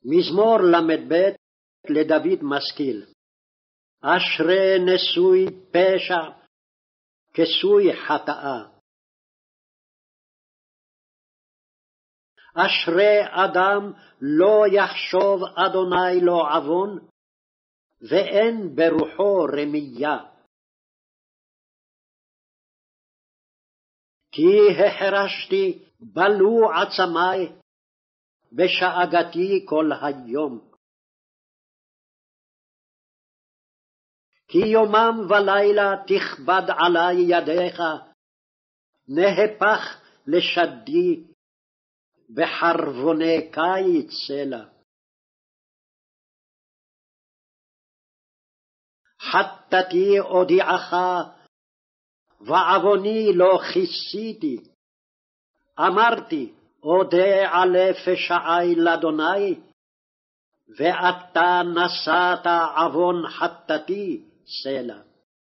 מזמור ל"ב לדוד משכיל. אשרי נשוי פשע, כסוי חטאה. אשרי אדם לא יחשוב אדוני לו עוון, ואין ברוחו רמייה. כי החרשתי בלו עצמי, בשאגתי כל היום. כי יומם ולילה תכבד עלי ידיך, נהפך לשדי, בחרבוני קיץ סלה. חטאתי אודיעך, ועווני לא כיסיתי. אמרתי, אודה עלי פשעי לאדוני, ואתה נשאת עוון חטאתי סלה.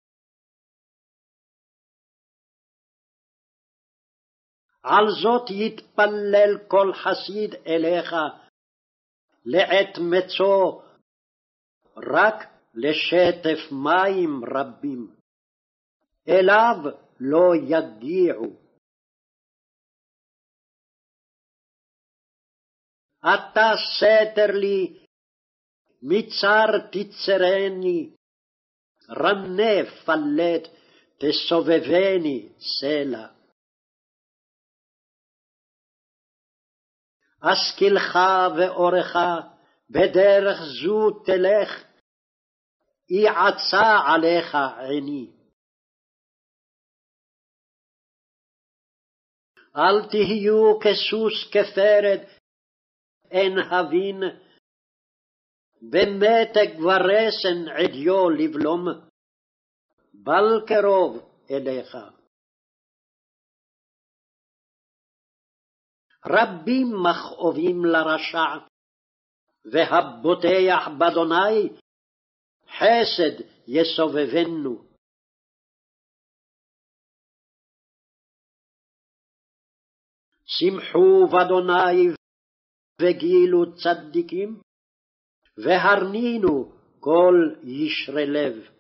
על זאת יתפלל כל חסיד אליך, לעת מצוא, רק לשטף מים רבים, אליו לא יגיעו. אתה סתר לי, מצר תצרני, רנה פלט תסובבני סלע. השכילך ואורך, בדרך זו תלך, יעצה עליך עיני. אל תהיו כסוס כפרד, אין הבין, במתג ורסן עדיו לבלום, בל קרוב אליך. רבים מכאובים לרשע, והבוטח באדוני, חסד יסובבנו. שמחו באדוני וגילו צדיקים, והרנינו כל ישרי לב.